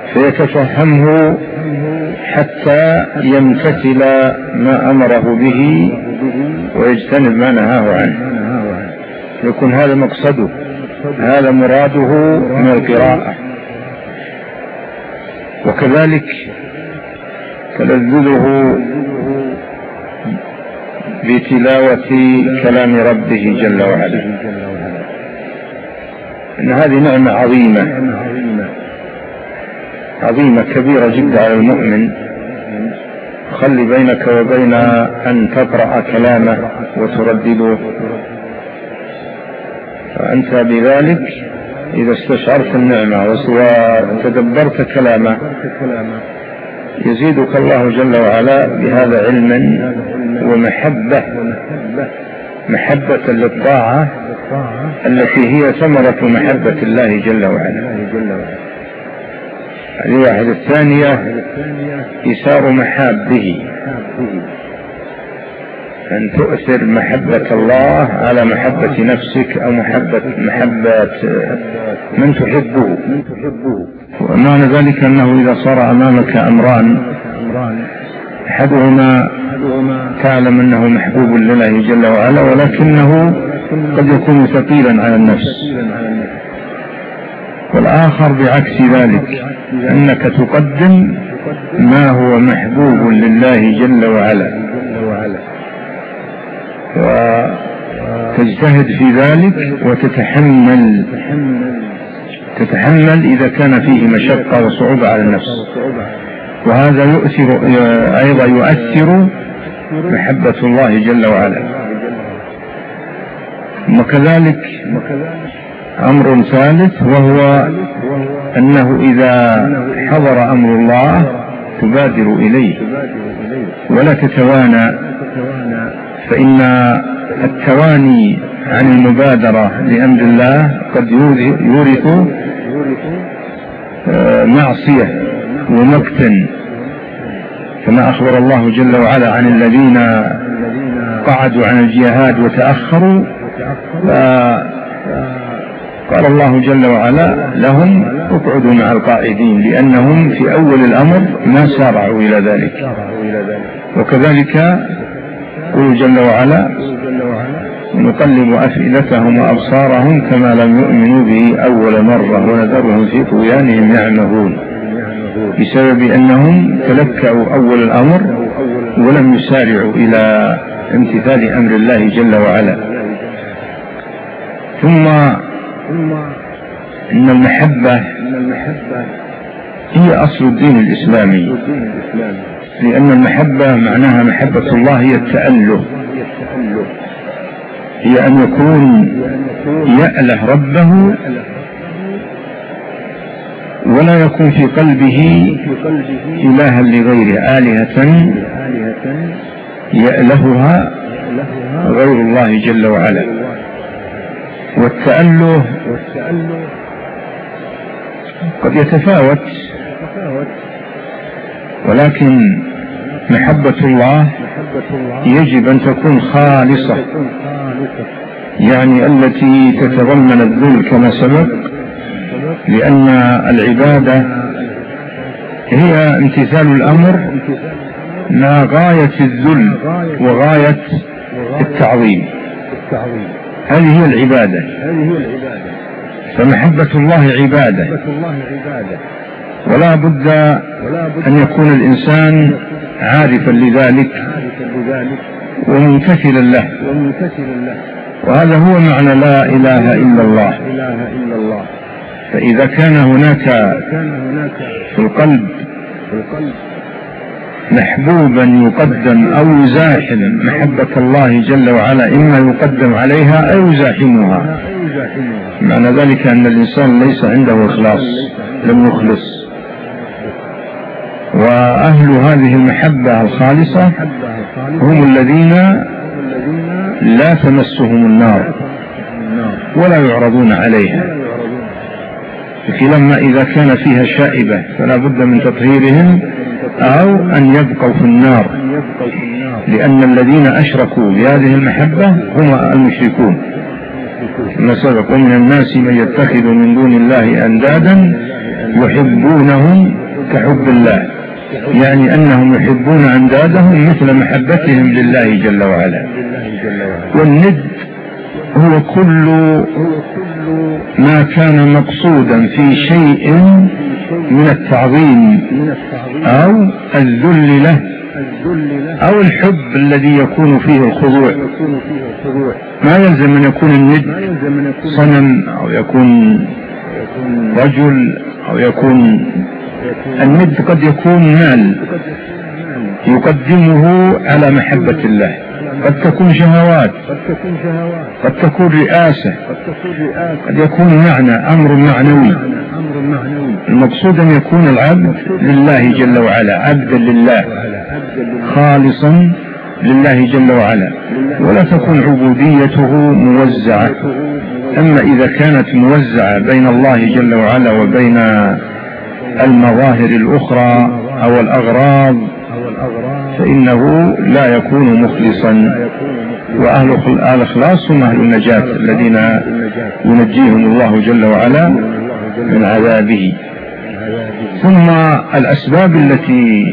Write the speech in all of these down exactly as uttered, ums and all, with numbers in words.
فيتفهمه حتى يمتثل ما أمره به ويجتنب ما نهاه عنه، يكون هذا مقصده، هذا مراده من القراءة. وكذلك تلذذه بتلاوة كلام ربه جل وعلا، إن هذه نعمة عظيمة عظيمة كبيرة جدا على المؤمن. خلي بينك وبين أن تقرأ كلامه وتردده، فأنت بذلك إذا استشعرت النعمة وتدبرت كلامه يزيدك الله جل وعلا بهذا علما ومحبة، محبة للطاعة التي هي ثمرة محبة الله جل وعلا. هذه واحدة. الثانية إيثار محابه، أن تؤثر محبة الله على محبة نفسك أو محبة محبة من تحبه. ومعنى ذلك أنه إذا صار أمامك أمران، أحدهما تعلم أنه محبوب لله جل وعلا ولكنه قد يكون ثقيلا على النفس، والآخر بعكس ذلك، أنك تقدم ما هو محبوب لله جل وعلا وتجتهد في ذلك وتتحمل تتحمل إذا كان فيه مشقة وصعوبة على النفس، وهذا يؤثر أيضا يؤثر محبة الله جل وعلا. وكذلك أمر ثالث، وهو أنه إذا حضر أمر الله تبادر إليه ولا تتوانى، فإن التواني عن المبادرة لأمر الله قد يورث معصية ومقتا، كما أخبر الله جل وعلا عن الذين قعدوا عن الجهاد وتأخروا، قال الله جل وعلا لهم اقعدوا مع القاعدين، لأنهم في أول الأمر ما سارعوا إلى ذلك. وكذلك قل جل وعلا ونقلب أفئدتهم وأبصارهم كما لم يؤمنوا به أول مرة ونذرهم في طغيانهم يعمهون، بسبب أنهم تلكأوا أول الأمر ولم يسارعوا إلى امتثال أمر الله جل وعلا. ثم إن المحبة هي أصل الدين الإسلامي، لأن المحبة معناها محبة الله هي التأله، هي أن يكون يأله ربه ولا يكون في قلبه إلها لغيره، آلهة يألهها غير الله جل وعلا. والتأله قد يتفاوت، ولكن محبة الله يجب أن تكون خالصة، يعني التي تتضمن الذل كما سبق، لأن العبادة هي امتثال الأمر مع غاية الذل وغاية التعظيم، هذه هي العبادة. فمحبة الله عبادة، ولا بد أن يكون الإنسان عارفا لذلك وممتثلا له، وهذا هو معنى لا إله إلا الله. فإذا كان هناك في القلب محبوبا يقدم أو يزاحم محبة الله جل وعلا، إما يقدم عليها أو يزاحمها، معنى ذلك أن الإنسان ليس عنده إخلاص، لم يخلص. وأهل هذه المحبة الخالصة هم الذين لا تمسهم النار ولا يعرضون عليها، لما إذا كان فيها شائبة فلا بد من تطهيرهم أو أن يبقوا في النار، لأن الذين أشركوا بهذه المحبة هم المشركون كما سبق. ومن الناس من يتخذ من دون الله أندادا يحبونهم كحب الله، يعني أنهم يحبون أندادهم مثل محبتهم لله جل وعلا. والند هو كل ما كان مقصودا في شيء من التعظيم أو الذل له أو الحب الذي يكون فيه الخضوع. ما يلزم أن يكون الند صنم أو يكون رجل أو يكون الند، قد يكون مال يقدمه على محبة الله، قد تكون شهوات، قد تكون رئاسة، قد يكون معنى أمر معنوي. المقصود أن يكون العبد لله جل وعلا، عبدا لله خالصا لله جل وعلا، ولا تكون عبوديته موزعة. أما إذا كانت موزعة بين الله جل وعلا وبين المظاهر الأخرى أو الأغراض فإنه لا يكون مخلصا. وأهل الإخلاص هم أهل النجاة الذين ينجيهم الله جل وعلا من عذابه. ثم الأسباب التي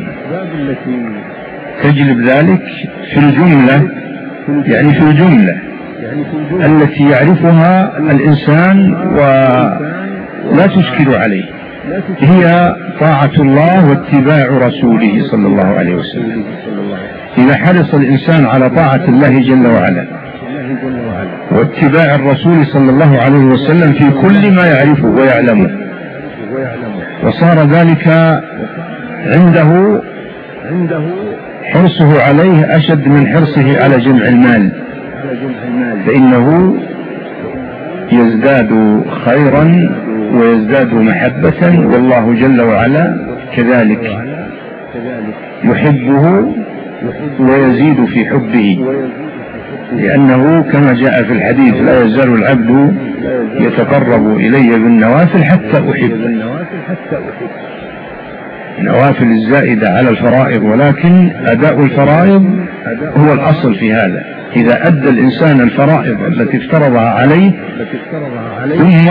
تجلب ذلك في الجملة، يعني في الجملة التي يعرفها الإنسان ولا تشكل عليه، هي طاعة الله واتباع رسوله صلى الله عليه وسلم. إذا حرص الإنسان على طاعة الله جل وعلا واتباع الرسول صلى الله عليه وسلم في كل ما يعرفه ويعلمه، وصار ذلك عنده حرصه عليه أشد من حرصه على جمع المال، فإنه يزداد خيرا ويزداد محبة، والله جل وعلا كذلك يحبه ويزيد في حبه، لأنه كما جاء في الحديث: لا يزال العبد يتقرب إلي بالنوافل حتى أحبه. النوافل الزائدة على الفرائض، ولكن أداء الفرائض هو الأصل في هذا. إذا أدى الإنسان الفرائض التي افترضها عليه ثم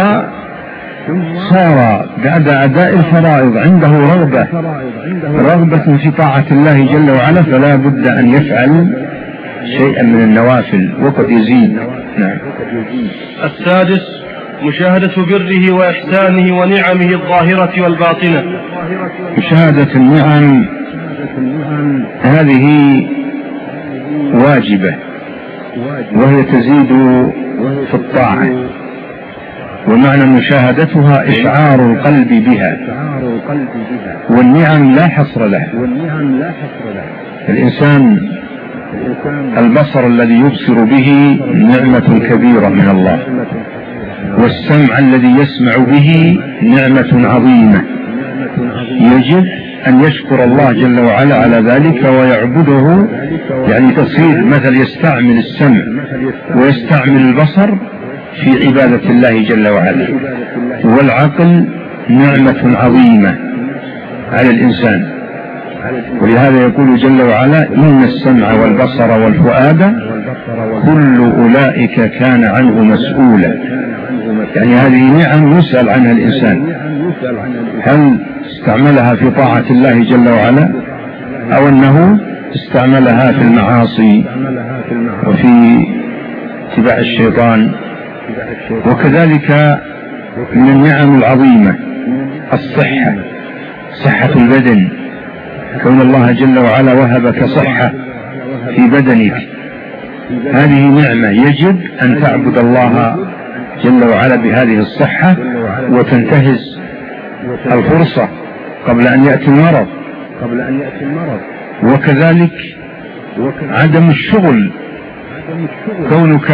صار بعد أداء الفرائض عنده رغبة رغبة في طاعة الله جل وعلا، فلا بد أن يفعل شيئا من النوافل وقد يزيد. نعم. السادس: مشاهدة بره وإحسانه ونعمه الظاهرة والباطنة. مشاهدة النعم هذه واجبة، وهي تزيد في الطاعة، ومعنى مشاهدتها إشعار القلب بها، والنعم لا حصر لها. الإنسان البصر الذي يبصر به نعمة كبيرة من الله، والسمع الذي يسمع به نعمة عظيمة، يجب أن يشكر الله جل وعلا على ذلك ويعبده. يعني تصير مثل يستعمل السمع ويستعمل البصر في عبادة الله جل وعلا. والعقل نعمة عظيمة على الإنسان، ولهذا يقول جل وعلا: إن السمع والبصر والفؤاد كل أولئك كان عنه مسؤولا. يعني هذه نعم يسأل عنها الإنسان، هل استعملها في طاعة الله جل وعلا أو أنه استعملها في المعاصي وفي اتباع الشيطان. وكذلك من النعم العظيمة الصحة، صحة البدن، كون الله جل وعلا وهبك صحة في بدنك، هذه نعمة يجب أن تعبد الله جل وعلا بهذه الصحة وتنتهز الفرصة قبل أن يأتي المرض. وكذلك عدم الشغل، كونك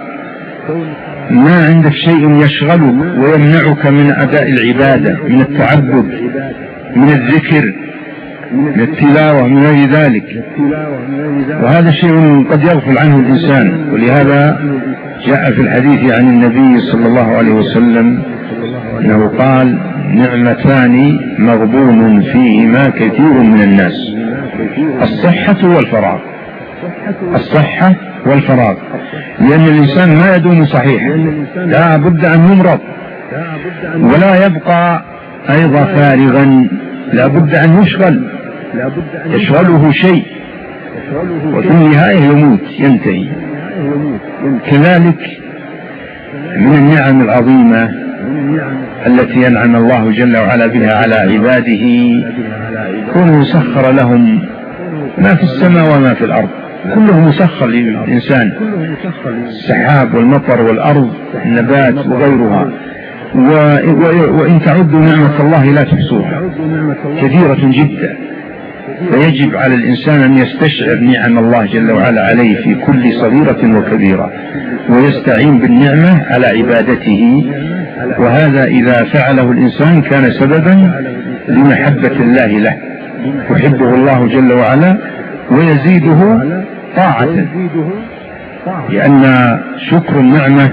ما عندك شيء يشغلك ويمنعك من أداء العبادة، من التعبد، من الذكر، من التلاوة، من غير ذلك، وهذا شيء قد يغفل عنه الإنسان. ولهذا جاء في الحديث عن النبي صلى الله عليه وسلم أنه قال: نعمتان مغبون فيهما كثير من الناس، الصحة والفراغ. الصحة والفراغ، لأن الإنسان ما يدوم صحيح، لا بد أن يمرض، ولا يبقى أيضا فارغا لا بد أن يشغل، يشغله شيء وفي النهاية يموت ينتهي. كذلك من النعم العظيمة التي ينعم الله جل وعلا بها على عباده كونه سخر لهم ما في السماء وما في الأرض، كله مسخر للإنسان، السحاب والمطر والأرض النبات وغيرها. وإن تعدوا نعمة الله لا تحصوها، كثيرة جدا. فيجب على الإنسان أن يستشعر نعم الله جل وعلا عليه في كل صغيرة وكبيرة، ويستعين بالنعمة على عبادته، وهذا إذا فعله الإنسان كان سببا لمحبة الله له، يحبه الله جل وعلا ويزيده طاعة، لأن شكر النعمة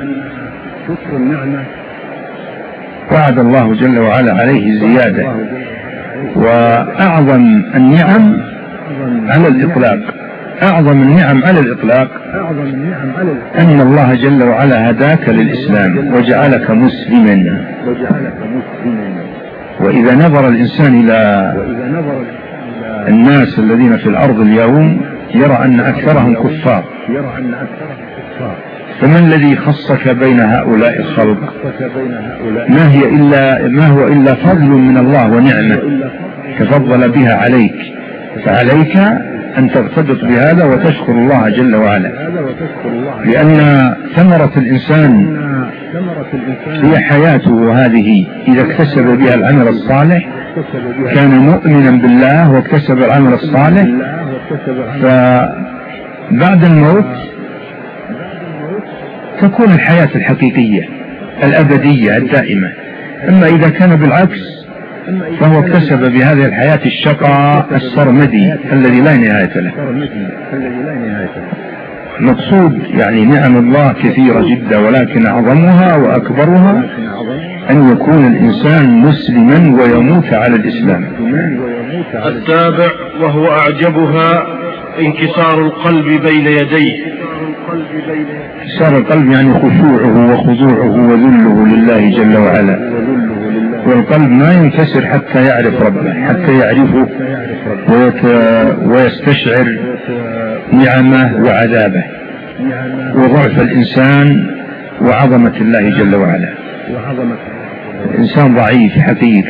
وعد الله جل وعلا عليه الزيادة. وأعظم النعم على الإطلاق أعظم النعم على الإطلاق أن الله جل وعلا هداك للإسلام وجعلك مسلما. وإذا نظر الإنسان إلى الناس الذين في الأرض اليوم يرى أن أكثرهم كفار، فما الذي خصك بين هؤلاء الخلق؟ ما هي إلا ما هو إلا فضل من الله ونعمة تفضل بها عليك، فعليك أن ترتبط بهذا وتشكر الله جل وعلا، لأن ثمرة الإنسان هي حياته هذه. إذا اكتسب بها العمل الصالح كان مؤمنا بالله واكتسب العمل الصالح، فبعد الموت تكون الحياة الحقيقية الأبدية الدائمة. أما إذا كان بالعكس فهو اكتسب بهذه الحياة الشقاء السرمدي الذي لا نهاية له. مقصود يعني نعم الله كثيرة جدا، ولكن أعظمها وأكبرها أن يكون الإنسان مسلما ويموت على الإسلام. السابع وهو أعجبها انكسار القلب بين يديه. انكسار القلب يعني خشوعه وخضوعه وذله لله جل وعلا، والقلب ما ينكسر حتى يعرف ربه، حتى يعرفه ويستشعر نعمه وعذابه وضعف الإنسان وعظمة الله جل وعلا. الإنسان ضعيف حقير،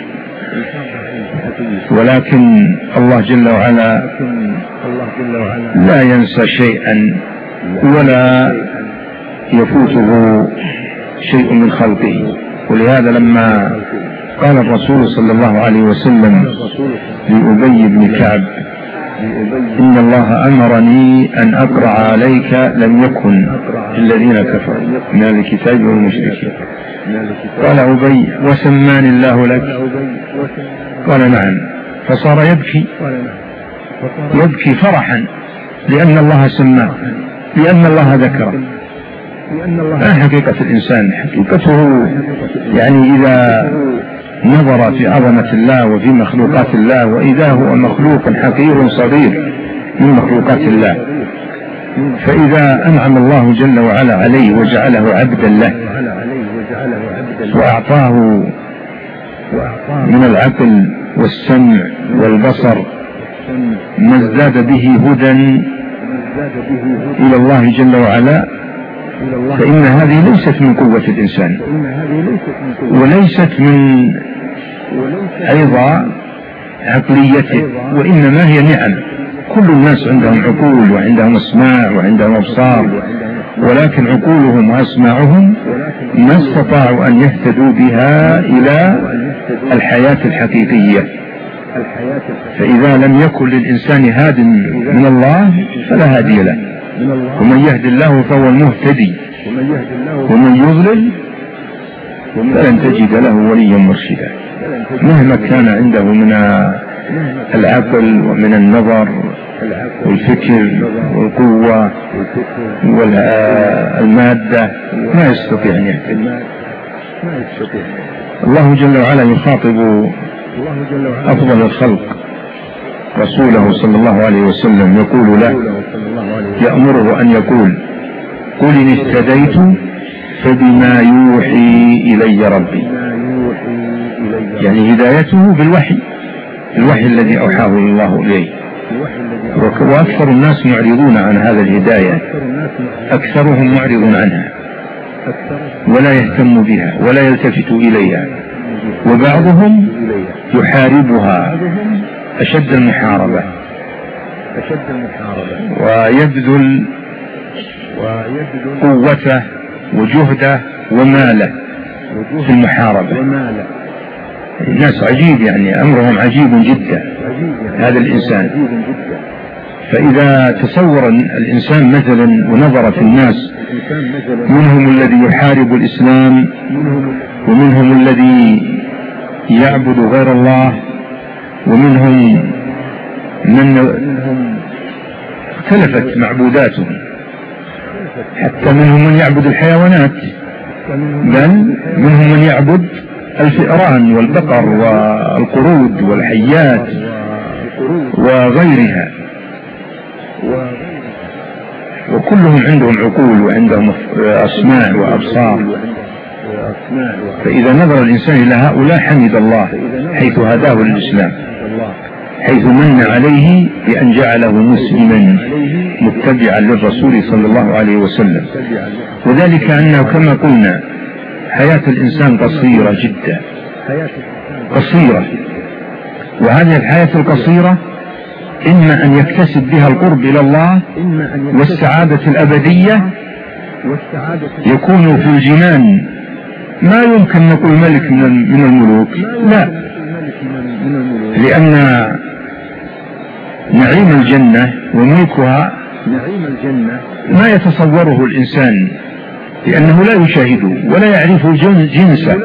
ولكن الله جل وعلا لا ينسى شيئا ولا يفوته شيء من خلقه. ولهذا لما قال الرسول صلى الله عليه وسلم لأبي بن كعب إن الله أمرني أن أقرأ عليك لم يكن الذين كفروا من الكتاب والمشركين، قال أبي وسماني الله لك؟ قال نعم. فصار يبكي يبكي فرحا لأن الله سماه، لأن الله ذكره. ما حقيقة الإنسان؟ حقيقته يعني إذا نظر في عظمة الله وفي مخلوقات الله، وإذا هو مخلوق حقير صغير من مخلوقات الله، فإذا أنعم الله جل وعلا عليه وجعله عبدا له وأعطاه من العقل والسمع والبصر ما ازداد به هدى إلى الله جل وعلا، فإن هذه ليست من قوة الإنسان وليست من أيضا عقليته، وإنما هي نعم. كل الناس عندهم عقول وعندهم أسماع وعندهم أبصار، ولكن عقولهم وأسماعهم ما استطاعوا أن يهتدوا بها إلى الحياة الحقيقية. فإذا لم يكن للإنسان هاد من الله فلا هادي له، ومن يهد الله فهو المهتدي، ومن يضلل فلن تجد له وليا مرشدا. مهما كان عنده من العقل ومن النظر والفكر والقوة والمادة ما يستطيع أن يهتدي. الله جل وعلا يخاطب أفضل الخلق رسوله صلى الله عليه وسلم، يقول له يأمره أن يقول قل إن اهتديت فبما يوحي إلي ربي. يعني هدايته بالوحي، الوحي الذي أوحاه الله إليه. وأكثر الناس معرضون عن هذا الهداية، أكثرهم معرض عنها ولا يهتم بها ولا يلتفت إليها، وبعضهم يحاربها أشد المحاربة ويبذل قوته وجهده وماله في المحاربة. الناس عجيب، يعني أمرهم عجيب جدا هذا الإنسان. فإذا تصور الإنسان مثلا ونظر في الناس، منهم الذي يحارب الإسلام ومنهم الذي يعبد غير الله ومنهم من اختلفت معبوداتهم، حتى منهم من يعبد الحيوانات، بل منهم من يعبد الفئران والبقر والقرود والحيات وغيرها، وكلهم عندهم عقول وعندهم أسماع وأبصار. فإذا نظر الإنسان إلى هؤلاء حمد الله حيث هداه للإسلام، حيث من عليه بأن جعله مسلما متبعا للرسول صلى الله عليه وسلم. وذلك أنه كما قلنا حياة الإنسان قصيرة جدا، قصيرة، وهذه الحياة القصيرة إما أن يكتسب بها القرب إلى الله والسعادة الأبدية، يكون في الجنان ما يمكن نقول ملك من الملوك، لا، لأن نعيم الجنة وملكها ما يتصوره الإنسان، لأنه لا يشاهده ولا يعرف جنسه،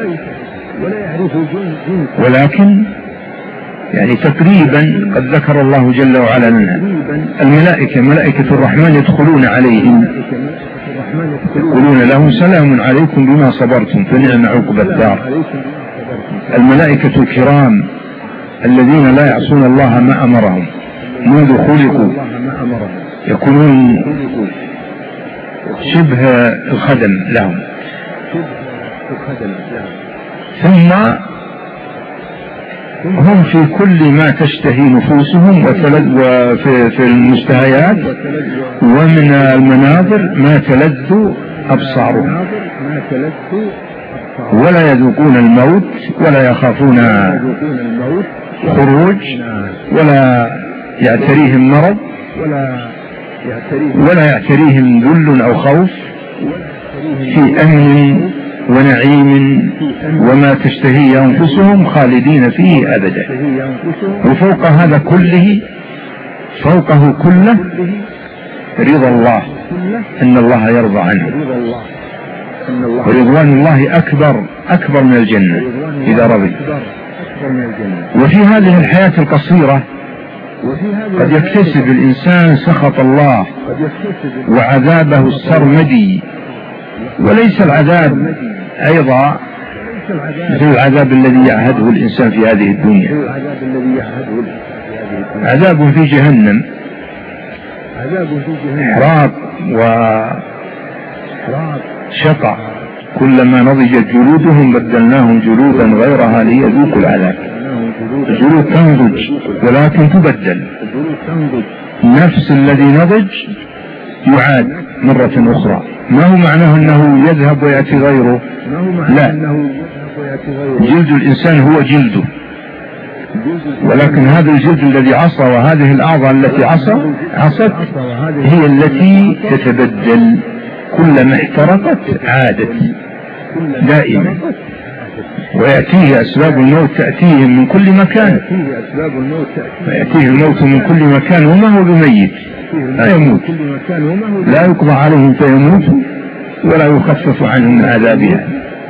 ولكن يعني تقريبا قد ذكر الله جل وعلا لنا الملائكة، ملائكة الرحمن يدخلون عليهم يقولون لهم سلام عليكم بما صبرتم فنعم عقبى الدار. الملائكة الكرام الذين لا يعصون الله ما أمرهم منذ خلقوا، يكونون شبه الخدم لهم، ثم هم في كل ما تشتهي نفوسهم وفي المشتهيات ومن المناظر ما تلذ أبصارهم، ولا يذوقون الموت ولا يخافون خروج ولا يعتريهم مرض ولا يعتريهم ذل أو خوف، في أمن ونعيم وما تشتهي أنفسهم خالدين فيه أبدا. وفوق هذا كله، فوقه كله رضا الله، أن الله يرضى عنه، ورضوان الله أكبر أكبر من الجنة إذا رضي. وفي هذه الحياة القصيرة قد يكتسب الإنسان سخط الله وعذابه السرمدي، وليس العذاب أيضا مثل العذاب الذي يعهده الإنسان في هذه الدنيا. عذاب في جهنم، إحراق وشقع، كلما نضجت جلودهم بدلناهم جلودا غيرها ليذوقوا العذاب. الجلود تنضج ولكن تبدل، نفس الذي نضج يعاد مرة أخرى. ما هو معناه أنه يذهب ويأتي غيره، لا، جلد الإنسان هو جلده، ولكن هذا الجلد الذي عصى وهذه الأعضاء التي عصى عصت هي التي تتبدل، كلما احترقت عادت دائما. ويأتيه أسباب الموت تأتيهم من كل مكان، فيأتيه الموت من كل مكان وما هو بميت، لا يموت، لا يقضى عليهم فيموتوا ولا يخفف عنهم من عذابها.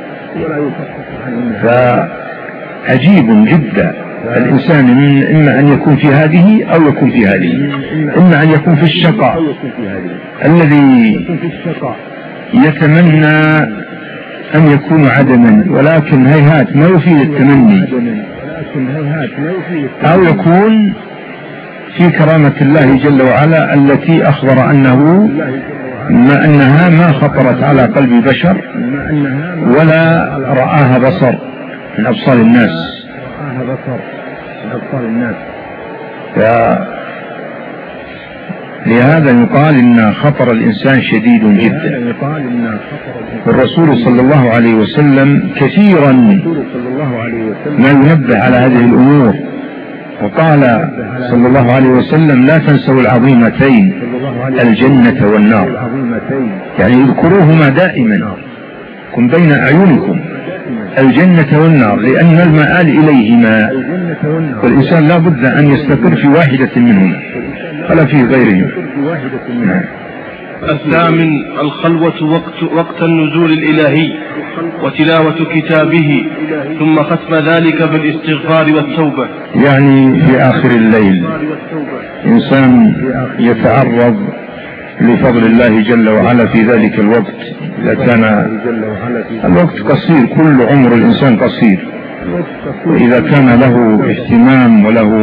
فعجيب جدا الإنسان، إما أن يكون في هذه أو يكون في هذه، إما أن يكون في الشقاء الذي يتمنى أن يكون عدما ولكن هيهات ما يفيد التمني، أو يكون في كرامة الله جل وعلا التي أخبر أنه ما أنها ما خطرت على قلب بشر ولا رآها بصر من أبصار الناس، وقعها بصر أبصار الناس. لهذا يقال إن خطر الإنسان شديد جدا. والرسول صلى الله عليه وسلم كثيرا ما ينبه على هذه الأمور، وقال صلى الله عليه وسلم: لا تنسوا العظيمتين الجنة والنار، يعني اذكروهما دائما، كن بين أعينكم الجنة والنار، لأن المآل إليهما، والإنسان لا بد أن يستقر في واحدة منهما ولا في غيرهم. الثامن الخلوة وقت, وقت النزول الإلهي وتلاوة كتابه، ثم ختم ذلك بالاستغفار والتوبة. يعني في آخر الليل إنسان يتعرض لفضل الله جل وعلا في ذلك الوقت، إذا كان الوقت قصير، كل عمر الإنسان قصير، وإذا كان له اهتمام وله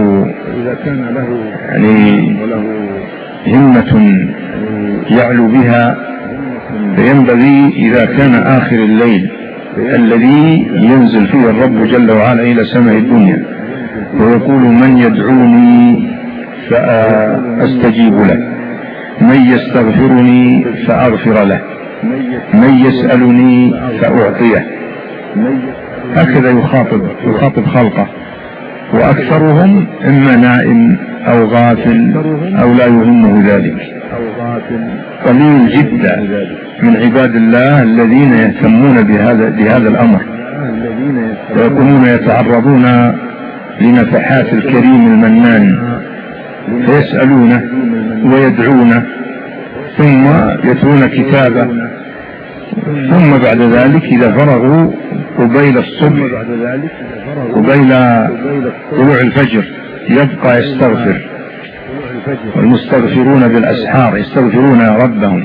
يعني همة يعلو بها، فينبغي إذا كان آخر الليل الذي ينزل فيه الرب جل وعلا إلى سماء الدنيا ويقول: من يدعوني فأستجيب له، من يستغفرني فأغفر له، من يسألني فأعطيه. هكذا يخاطب يخاطب خلقه، وأكثرهم إما نائم أو غافل أو لا يهمه ذلك. قليل جدا من عباد الله الذين يهتمون بهذا بهذا الأمر، ويكونون يتعرضون لنفحات الكريم المنان فيسألونه ويدعونه، ثم يتلون كتابه، ثم بعد ذلك إذا فرغوا قبيل الصبح قبيل طلوع الفجر يبقى يستغفر، والمستغفرون بالأسحار يستغفرون ربهم.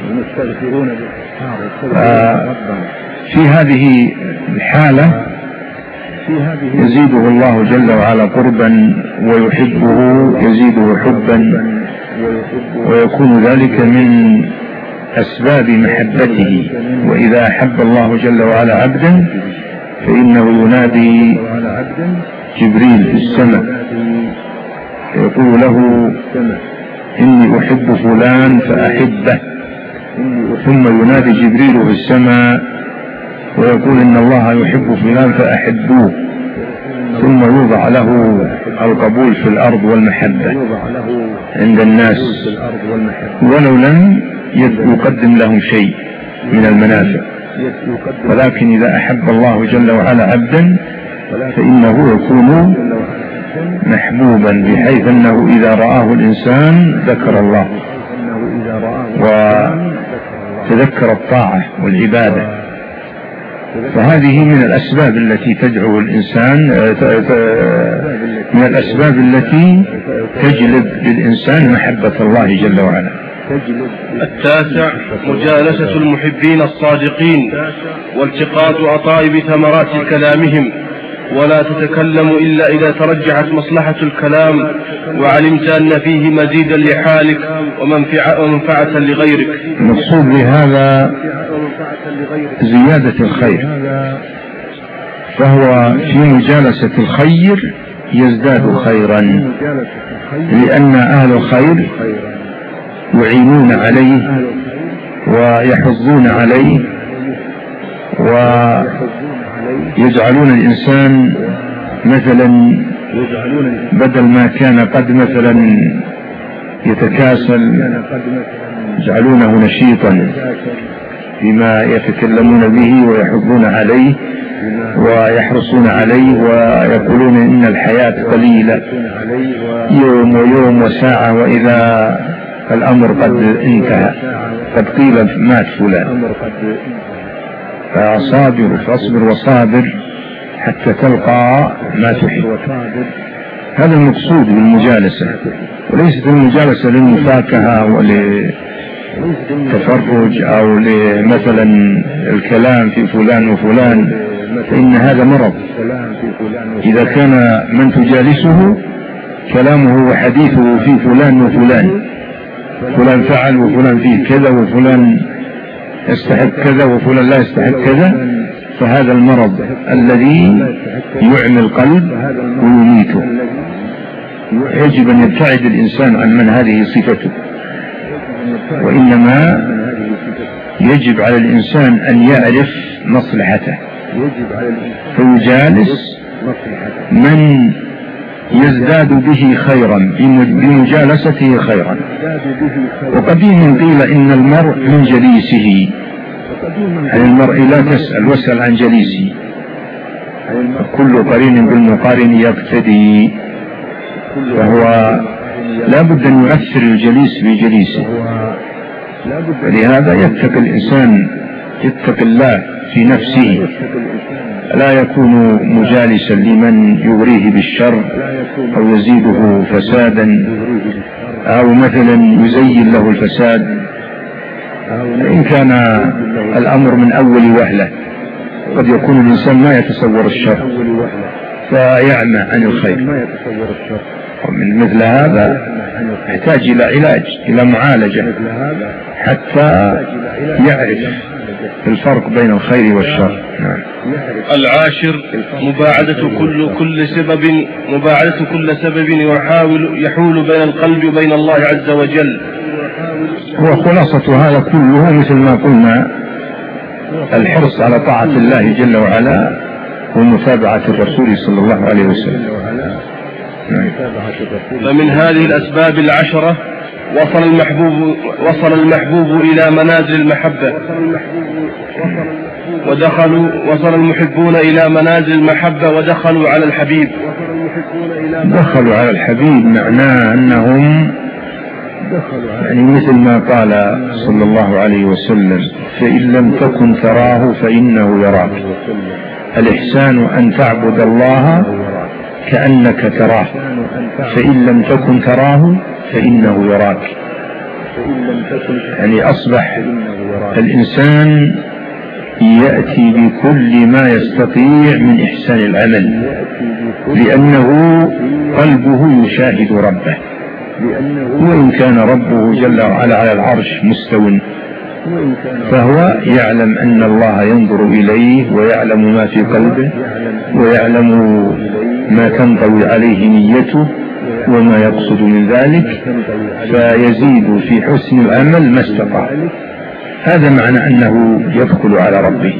في هذه الحالة يزيده الله جل وعلا قربا ويحبه، يزيده حبا، ويكون ذلك من أسباب محبته. وإذا أحب الله جل وعلا عبدا فإنه ينادي جبريل في السماء يقول له: إني أحب فلان فأحبه، ثم ينادي جبريل في السماء ويقول: إن الله يحب فلان فأحبوه، ثم يوضع له القبول في الأرض والمحبة عند الناس، ولو لم يقدم لهم شيء من المنافع. ولكن إذا أحب الله جل وعلا عبدا فإنه يكون محبوبا، بحيث أنه إذا رآه الإنسان ذكر الله وتذكر الطاعة والعبادة. فهذه من الأسباب التي تدعو الإنسان، من الأسباب التي تجلب للإنسان محبة الله جل وعلا. التاسع مجالسة المحبين الصادقين والتقاط أطايب ثمرات كلامهم، ولا تتكلم إلا إذا ترجحت مصلحة الكلام وعلمت أن فيه مزيدا لحالك ومنفعة لغيرك. المقصود بهذا زيادة الخير، فهو في مجالسة الخير يزداد خيرا، لأن أهل الخير يعينون عليه ويحضون عليه ويجعلون الإنسان مثلا، بدل ما كان قد مثلا يتكاسل يجعلونه نشيطا بما يتكلمون به ويحضون عليه ويحرصون عليه، ويقولون إن الحياة قليلة، يوم ويوم وساعة، وإذا الأمر قد انتهى، قد قيل مات فلان. فصابر فاصبر وصابر حتى تلقى ما تحب. هذا المقصود بالمجالسة، وليست المجالسة للمفاكهة وللتفرج أو لمثلا الكلام في فلان وفلان، فإن هذا مرض. إذا كان من تجالسه كلامه وحديثه في فلان وفلان، فلان فعل وفلان فيه كذا وفلان يستحق كذا وفلان لا يستحق كذا، فهذا المرض الذي يعمي القلب ويميته. يجب أن يبتعد الإنسان عن من هذه صفته، وإنما يجب على الإنسان أن يعرف مصلحته فيجالس من يزداد به خيرا بمجالسته خيرا. وقديما قيل إن المرء من جليسه، عن المرء لا تسأل واسأل عن جليسه، كل قرين بالمقارن يقتدي. فهو لا بد أن يؤثر الجليس بجليسه، ولهذا يتقي الإنسان يتقي الله في نفسه، لا يكون مجالسا لمن يغريه بالشر أو يزيده فسادا أو مثلا يزين له الفساد، إن كان الأمر من أول وهلة. قد يكون الإنسان ما يتصور الشر فيعمى عن الخير، ومن مثل هذا يحتاج إلى علاج، إلى معالجة، حتى يعرف الفرق بين الخير والشر. نعم. العاشر مباعدة كل كل سبب مباعدة كل سبب يحاول يحول بين القلب وبين الله عز وجل. وخلاصة هذا كله مثل ما قلنا الحرص على طاعة الله جل وعلا ومتابعة الرسول صلى الله عليه وسلم. نعم. فمن هذه الأسباب العشرة وصل المحبوب وصل المحبوب إلى منازل المحبة، ودخلوا وصل المحبون إلى منازل المحبة ودخلوا على الحبيب. دخلوا على الحبيب معناه أنهم يعني مثل ما قال صلى الله عليه وسلم: فإن لم تكن تراه فإنه يراك. الإحسان أن تعبد الله كأنك تراه، فإن لم تكن تراه فإنه يراك. يعني أصبح الإنسان يأتي بكل ما يستطيع من إحسان العمل، لأنه قلبه يشاهد ربه، وإن كان ربه جل وعلا على العرش مستو، فهو يعلم أن الله ينظر إليه ويعلم ما في قلبه ويعلم ما تنطوي عليه نيته وما يقصد من ذلك، فيزيد في حسن العمل ما استطاع. هذا معنى أنه يدخل على ربه.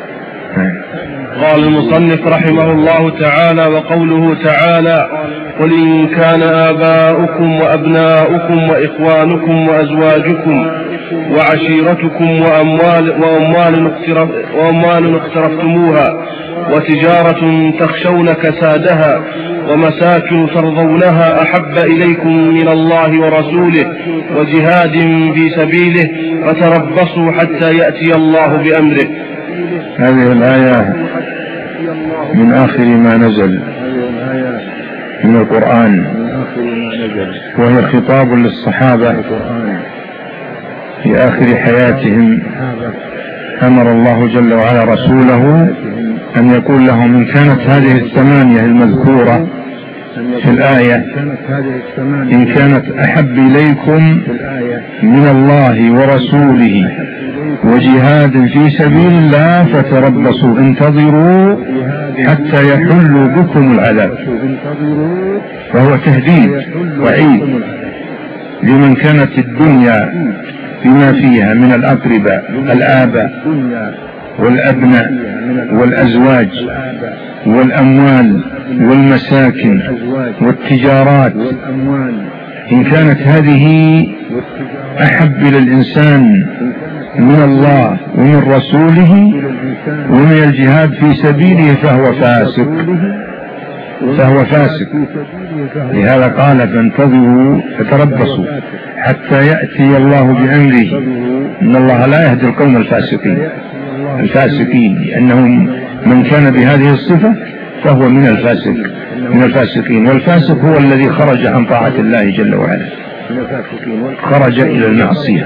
قال المصنف رحمه الله تعالى: وقوله تعالى: قل إن كان آباؤكم وأبناؤكم وإخوانكم وأزواجكم وعشيرتكم وأموال, وأموال, اقترف وأموال اقترفتموها وتجارة تخشون كسادها ومساكن ترضونها أحب إليكم من الله ورسوله وجهاد في سبيله فتربصوا حتى يأتي الله بأمره. هذه الآية من آخر ما نزل من القرآن، وهي خطاب للصحابة في آخر حياتهم. أمر الله جل وعلا رسوله أن يقول لهم: إن كانت هذه الثمانية المذكورة في الآية إن كانت أحب إليكم من الله ورسوله وجهاد في سبيل الله فتربصوا انتظروا حتى يحل بكم العذاب. فهو تهديد وعيد لمن كانت الدنيا بما فيها من الأقرباء الآباء والأبناء والأزواج والأموال والمساكن والتجارات، إن كانت هذه أحب إلى الإنسان من الله ومن رسوله ومن الجهاد في سبيله فهو فاسق فهو فاسق لهذا قال: فانتظروا فتربصوا حتى يأتي الله بأمره. إن الله لا يهدي القوم الفاسقين الفاسقين لأنهم من كان بهذه الصفة فهو من الفاسق من الفاسقين. والفاسق هو الذي خرج عن طاعة الله جل وعلا، خرج إلى المعصية.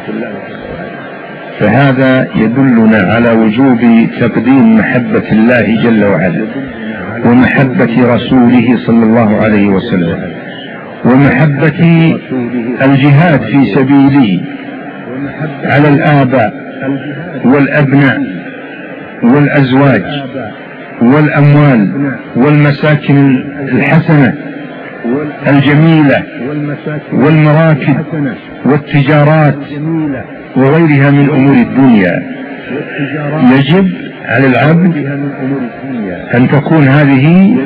فهذا يدلنا على وجوب تقديم محبة الله جل وعلا ومحبة رسوله صلى الله عليه وسلم ومحبة الجهاد في سبيله على الآباء والأبناء والأزواج والأموال والمساكن الحسنة الجميلة والمراكب والتجارات وغيرها من أمور الدنيا. يجب على العبد أن تكون هذه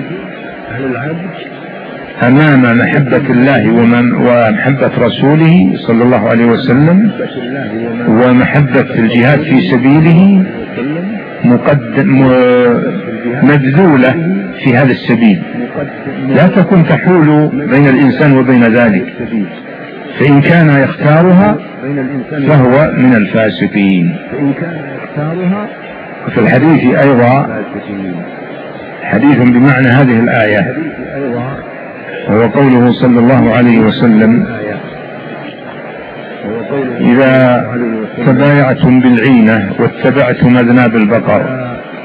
أمام محبة الله ومحبة رسوله صلى الله عليه وسلم ومحبة الجهاد في سبيله مقدم مبذولة في هذا السبيل، لا تكن تحول بين الإنسان وبين ذلك، فإن كان يختارها فهو من الفاسقين. وفي الحديث أيضا حديث بمعنى هذه الآية، وهو قوله صلى الله عليه وسلم: إذا تبايعتم بالعينة واتبعتم أذناب البقر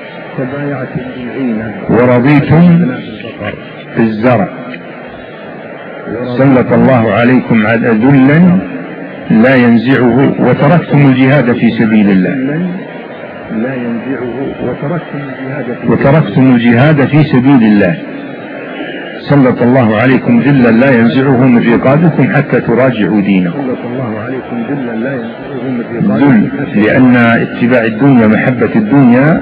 ورضيتم بالزرع سلط الله عليكم ذلا لا ينزعه وتركتم الجهاد في سبيل الله وتركتم الجهاد في سبيل الله سلط الله عليكم ذلا لا ينزعه من رقابكم حتى تراجعوا دينكم. ذل لأن اتباع الدنيا محبة الدنيا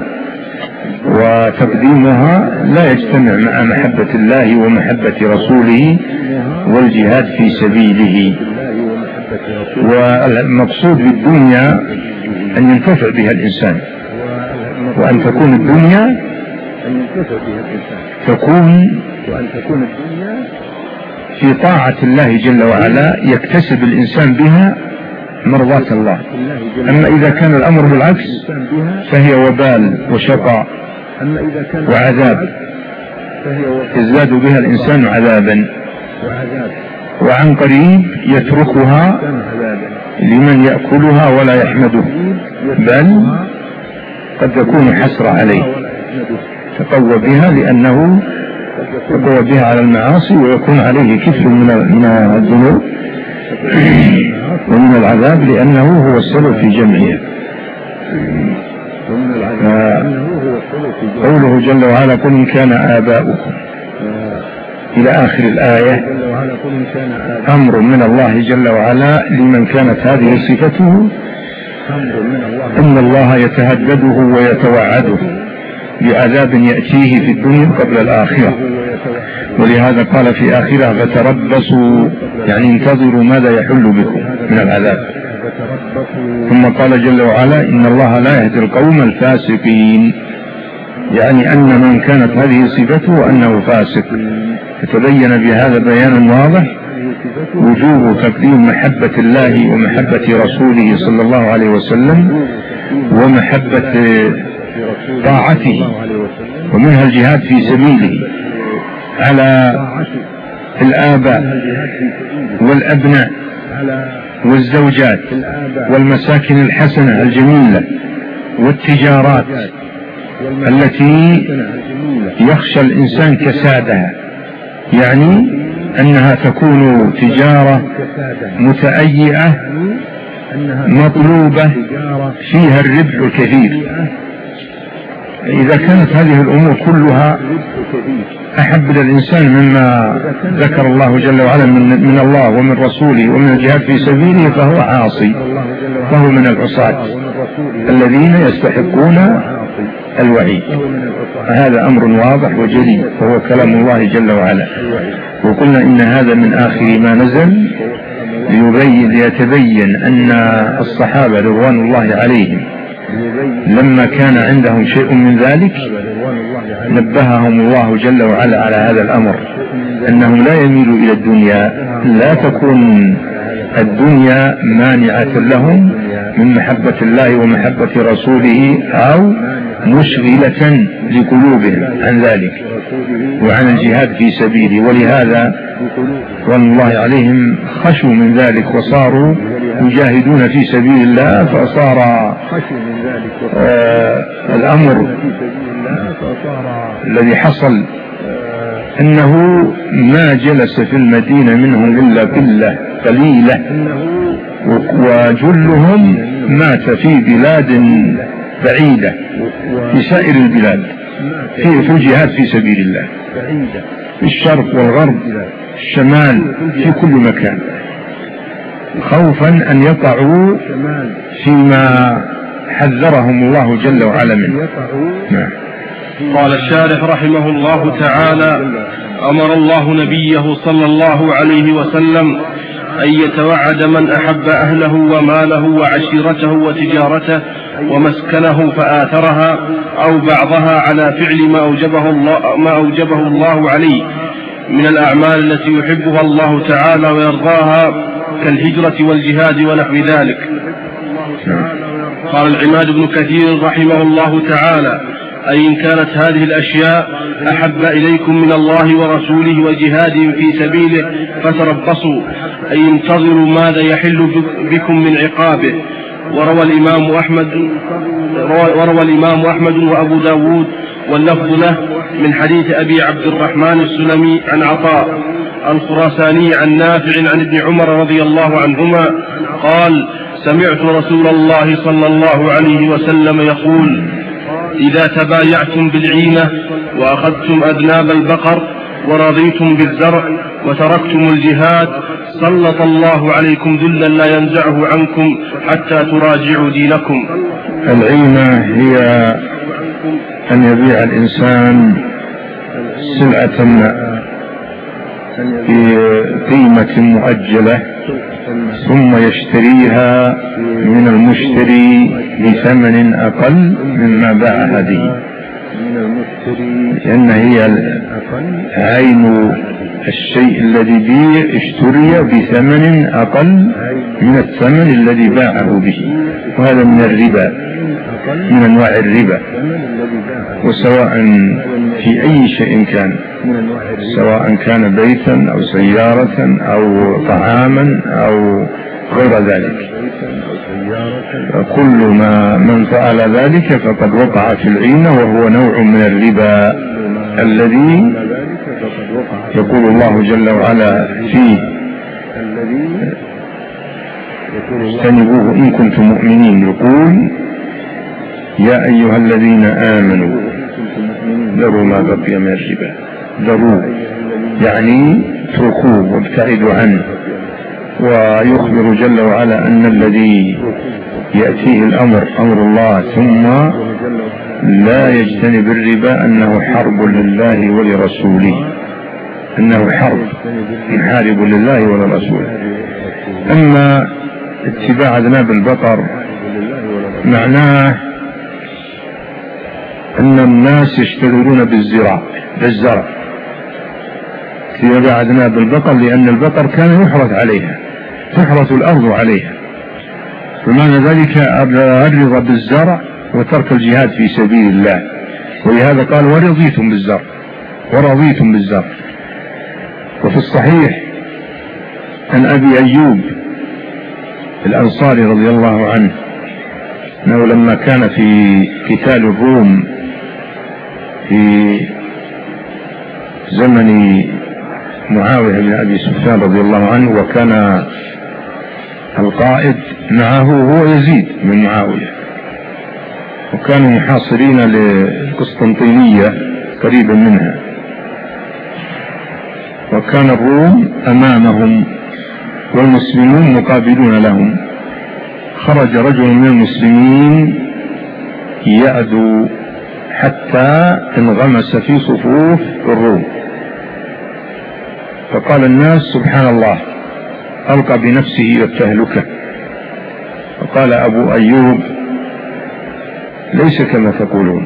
وتقديمها لا يجتمع مع محبة الله ومحبة رسوله والجهاد في سبيله. والمقصود بالدنيا أن ينتفع بها الإنسان، وأن تكون الدنيا تكون في طاعة الله جل وعلا يكتسب الإنسان بها مرضاة الله. أما إذا كان الأمر بالعكس فهي وبال وشقاء وعذاب يزداد بها الإنسان عذابا، وعن قريب يتركها لمن يأكلها ولا يحمده، بل قد تكون حسرة عليه، تقوى بها لأنه تقوى بها على المعاصي ويكون عليه كفل من الذنوب ومن العذاب لأنه هو السبب في جمعها. قوله جل وعلا: قل إن كان آباؤكم إلى آخر الآية، أمر من الله جل وعلا لمن كانت هذه صفته، إن الله يتهدده ويتوعده بعذاب يأتيه في الدنيا قبل الآخرة، ولهذا قال في آخرها: فتربصوا، يعني انتظروا ماذا يحل بكم من العذاب. ثم قال جل وعلا: إن الله لا يهدي القوم الفاسقين، يعني أن من كانت هذه صفته أنه فاسق. فتبين بهذا بيانا واضح وجوب تقديم محبة الله ومحبة رسوله صلى الله عليه وسلم ومحبة طاعته ومنها الجهاد في سبيله على الآباء والأبناء والزوجات والمساكن الحسنة الجميلة والتجارات التي يخشى الإنسان كسادها، يعني أنها تكون تجارة متأيئة مطلوبة فيها الربح الكثير. إذا كانت هذه الأمور كلها أحب للإنسان مما ذكر الله جل وعلا من, من الله ومن رسوله ومن الجهاد في سبيله فهو عاصي، فهو من العصاة الذين يستحقون الوعيد. هذا أمر واضح وجلي وهو كلام الله جل وعلا. وقلنا إن هذا من آخر ما نزل ليبين ليتبين أن الصحابة رضوان الله عليهم لما كان عندهم شيء من ذلك نبههم الله جل وعلا على هذا الأمر، أنهم لا يميلوا إلى الدنيا، لا تكون الدنيا مانعة لهم من محبة الله ومحبة رسوله أو مشغلة لقلوبهم عن ذلك وعن الجهاد في سبيله. ولهذا رضوان الله عليهم خشوا من ذلك وصاروا يجاهدون في سبيل الله، فصار آه الأمر الذي حصل أنه ما جلس في المدينة منهم إلا قلة قليلة، وجلهم مات في بلاد بعيدة في سائر البلاد، في الجهاد في سبيل الله، في الشرق والغرب، الشمال، في كل مكان، خوفا أن يقعوا فيما حذرهم الله جل وعلا منه. نعم. قال الشارح رحمه الله تعالى: أمر الله نبيه صلى الله عليه وسلم أن يتوعد من أحب أهله وماله وعشيرته وتجارته ومسكنه فآثرها أو بعضها على فعل ما أوجبه الله, ما أوجبه الله عليه من الأعمال التي يحبها الله تعالى ويرضاها كالهجرة والجهاد ونحو ذلك. قال العماد بن كثير رحمه الله تعالى: أي إن كانت هذه الأشياء أحب إليكم من الله ورسوله وجهاد في سبيله فتربصوا، أي انتظروا ماذا يحل بكم من عقابه. وروى الإمام أحمد وروى الإمام أحمد وأبو داود واللفظ له من حديث أبي عبد الرحمن السلمي عن عطاء الخراساني عن نافع عن ابن عمر رضي الله عنهما قال: سمعت رسول الله صلى الله عليه وسلم يقول: إذا تبايعتم بالعينة وأخذتم أذناب البقر ورضيتم بالزرع وتركتم الجهاد سلط الله عليكم ذلا لا ينزعه عنكم حتى تراجعوا دينكم. العينة هي أن يبيع الإنسان سلعة بقيمة مؤجلة ثم يشتريها من المشتري بثمن أقل مما باعها به، لأن هي عين الشيء الذي بيع اشتري بثمن أقل من الثمن الذي باعه به، وهذا من الربا، من أنواع الربا. وسواء في أي شيء كان، سواء كان بيتا أو سيارة أو طعاما أو غير ذلك، كل ما من فعل ذلك فقد وقع في العينة، وهو نوع من الربا الذي يقول الله جل وعلا فيه: اجتنبوه إن كنتم مؤمنين. يقول: يا أيها الذين آمنوا ذروا ما بقي من الربا. ذروا يعني اتركوه وابتعدوا عنه. ويخبر جل وعلا أن الذي يأتيه الأمر أمر الله ثم لا يجتنب الربا أنه حرب لله ولرسوله، أنه حرب محارب لله ولرسوله. أما اتباع أذناب البقر معناه أن الناس يشتغلون بالزراع بالزرع اتباع أذناب البقر، لأن البقر كان يحرث عليها، تحرث الأرض عليها، فمعنى ذلك الرضا بالزرع وترك الجهاد في سبيل الله. ولهذا قال: ورضيتم بالزرع ورضيتم بالزرع. وفي الصحيح عن أبي أيوب الأنصاري رضي الله عنه أنه لما كان في قتال الروم في زمن معاوية بن أبي سفيان رضي الله عنه، وكان القائد معه هو يزيد بن معاوية، وكانوا محاصرين للقسطنطينية قريبا منها، وكان الروم أمامهم والمسلمون مقابلون لهم. خرج رجل من المسلمين يعدو حتى انغمس في صفوف الروم، فقال الناس: سبحان الله، ألقى بنفسه إلى التهلكة. فقال أبو أيوب: ليس كما تقولون،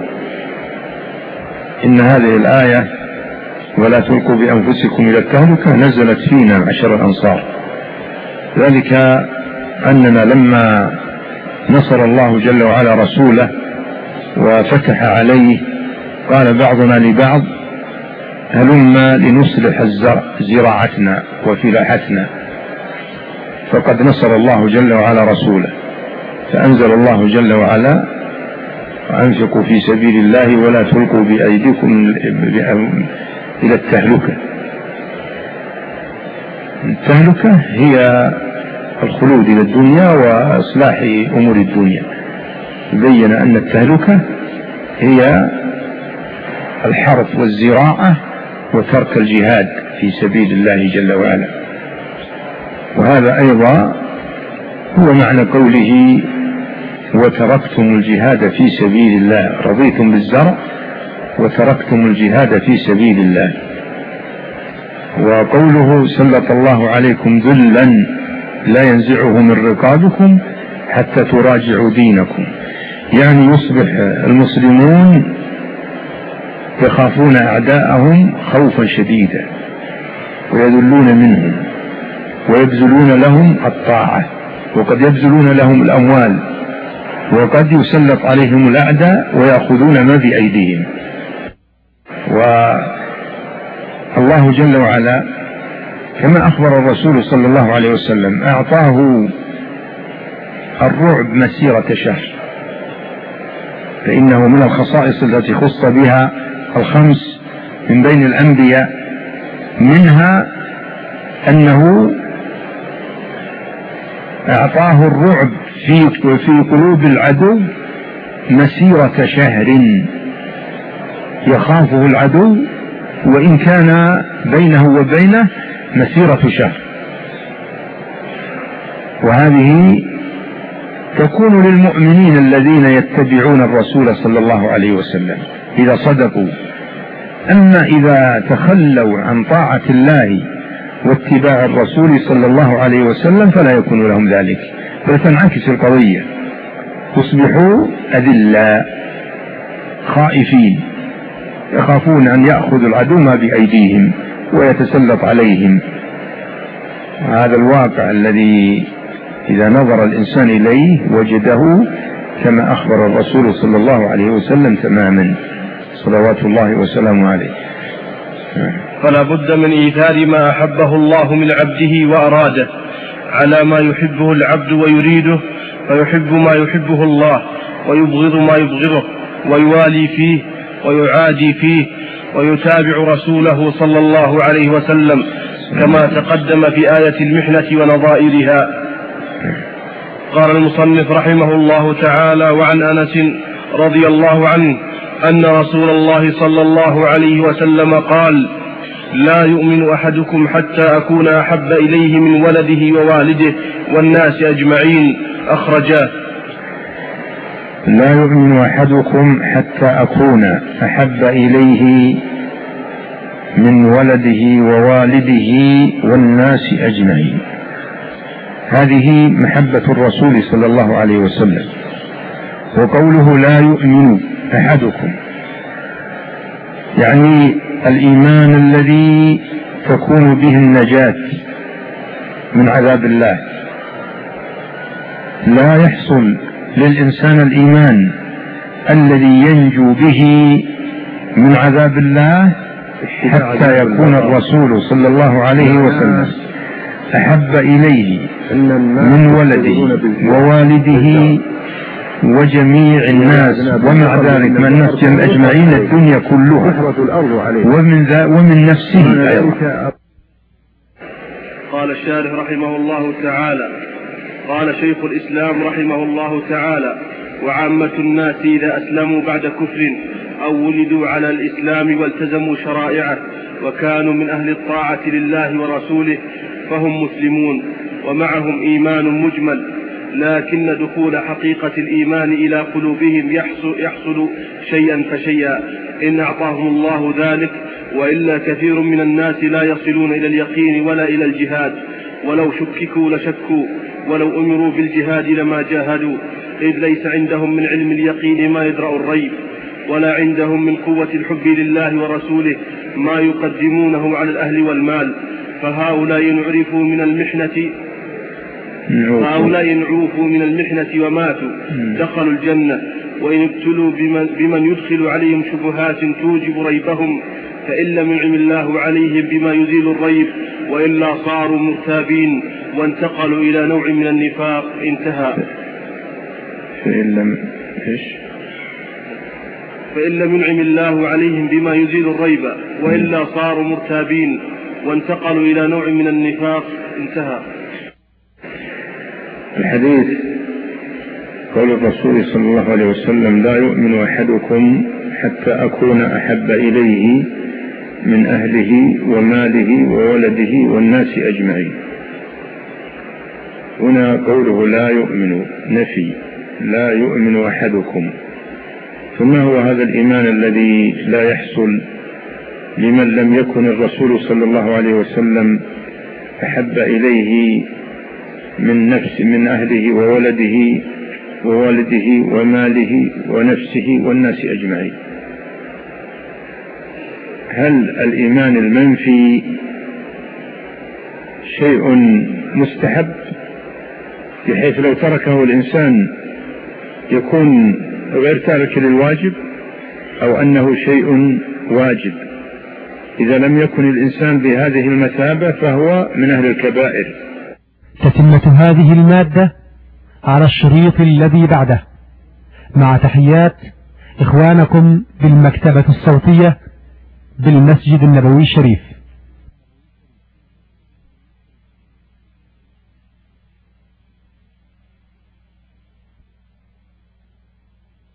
إن هذه الآية ولا تلقوا بأنفسكم إلى التهلكة نزلت فينا معشر الأنصار، ذلك أننا لما نصر الله جل وعلا رسوله وفتح عليه قال بعضنا لبعض: هلما لنصلح زراعتنا وفلاحتنا. فقد نصر الله جل وعلا رسوله، فأنزل الله جل وعلا: وأنفقوا في سبيل الله ولا تلقوا بأيديكم إلى التهلكة. التهلكة هي الخلود إلى الدنيا وإصلاح أمور الدنيا، بين أن التهلكة هي الحرث والزراعة وترك الجهاد في سبيل الله جل وعلا. وهذا أيضا هو معنى قوله وتركتم الجهاد في سبيل الله، رضيتم بالزرع وتركتم الجهاد في سبيل الله. وقوله سلط الله عليكم ذلا لا ينزعه من رقابكم حتى تراجعوا دينكم، يعني يصبح المسلمون يخافون أعداءهم خوفا شديدا ويذلون منهم ويبذلون لهم الطاعة، وقد يبذلون لهم الأموال، وقد يسلط عليهم الأعداء ويأخذون ما بأيديهم. والله جل وعلا كما أخبر الرسول صلى الله عليه وسلم أعطاه الرعب مسيرة شهر، فإنه من الخصائص التي خص بها الخمس من بين الأنبياء، منها أنه أعطاه الرعب في في قلوب العدو مسيرة شهر، يخافه العدو وإن كان بينه وبينه مسيرة شهر. وهذه تكون للمؤمنين الذين يتبعون الرسول صلى الله عليه وسلم إذا صدقوا. أما إذا تخلوا عن طاعة الله واتباع الرسول صلى الله عليه وسلم فلا يكون لهم ذلك، بل تنعكس القضية، تصبحوا أذلاء خائفين يخافون أن يأخذوا العدو ما بأيديهم ويتسلط عليهم. هذا الواقع الذي إذا نظر الإنسان إليه وجده كما أخبر الرسول صلى الله عليه وسلم تماما صلوات الله وسلامه عليه. فلا بد من إيثار ما أحبه الله من عبده وأراده على ما يحبه العبد ويريده، فيحب ما يحبه الله ويبغض ما يبغضه، ويوالي فيه ويعادي فيه، ويتابع رسوله صلى الله عليه وسلم كما تقدم في آية المحنة ونظائرها. قال المصنف رحمه الله تعالى: وعن أنس رضي الله عنه أن رسول الله صلى الله عليه وسلم قال: لا يؤمن أحدكم حتى أكون أحب إليه من ولده ووالده والناس أجمعين، أخرجاه. لا يؤمن أحدكم حتى أكون أحب إليه من ولده ووالده والناس أجمعين. هذه محبة الرسول صلى الله عليه وسلم. وقوله لا يؤمن أحدكم يعني الإيمان الذي تكون به النجاة من عذاب الله. لا يحصل للإنسان الإيمان الذي ينجو به من عذاب الله حتى يكون الرسول صلى الله عليه وسلم أحب إليه من ولده ووالده وجميع الناس، ومع ذلك من الناس أجمعين الدنيا كلها، ومن, ذا ومن نفسه أيضا. قال الشارح رحمه الله تعالى: قال شيخ الإسلام رحمه الله تعالى: وعامة الناس إذا أسلموا بعد كفر أو ولدوا على الإسلام والتزموا شرائعه وكانوا من أهل الطاعة لله ورسوله فهم مسلمون ومعهم إيمان مجمل، لكن دخول حقيقة الإيمان إلى قلوبهم يحصل, يحصل شيئا فشيئا إن أعطاهم الله ذلك، وإلا كثير من الناس لا يصلون إلى اليقين ولا إلى الجهاد، ولو شككوا لشكوا، ولو أمروا بالجهاد لما جاهدوا، إذ ليس عندهم من علم اليقين ما يدرأ الريب، ولا عندهم من قوة الحب لله ورسوله ما يقدمونه على الأهل والمال، فهؤلاء ينعرفوا من المحنة هؤلاء ينعوفوا من المحنة وماتوا دخلوا الجنة، وإن ابتلوا بمن, بمن يدخل عليهم شبهات توجب ريبهم فإن لم ينعم الله عليهم بما يزيل الريب، وإلا صاروا مرتابين وانتقلوا إلى نوع من النفاق. انتهى. فإن لم إيش فإن لم ينعم الله عليهم بما يزيل الريب وإلا صاروا مرتابين وانتقلوا إلى نوع من النفاق. انتهى. الحديث قول الرسول صلى الله عليه وسلم: لا يؤمن أحدكم حتى أكون أحب إليه من أهله وماله وولده والناس أجمعين. هنا قوله لا يؤمن نفي، لا يؤمن أحدكم، ثم هو هذا الإيمان الذي لا يحصل لمن لم يكن الرسول صلى الله عليه وسلم أحب إليه من نفس من أهله وولده ووالده وماله ونفسه والناس أجمعين. هل الإيمان المنفي شيء مستحب بحيث لو تركه الإنسان يكون غير تارك للواجب، أو أنه شيء واجب؟ إذا لم يكن الإنسان بهذه المثابة فهو من أهل الكبائر. تتمة هذه المادة على الشريط الذي بعده، مع تحيات إخوانكم بالمكتبة الصوتية بالمسجد النبوي الشريف.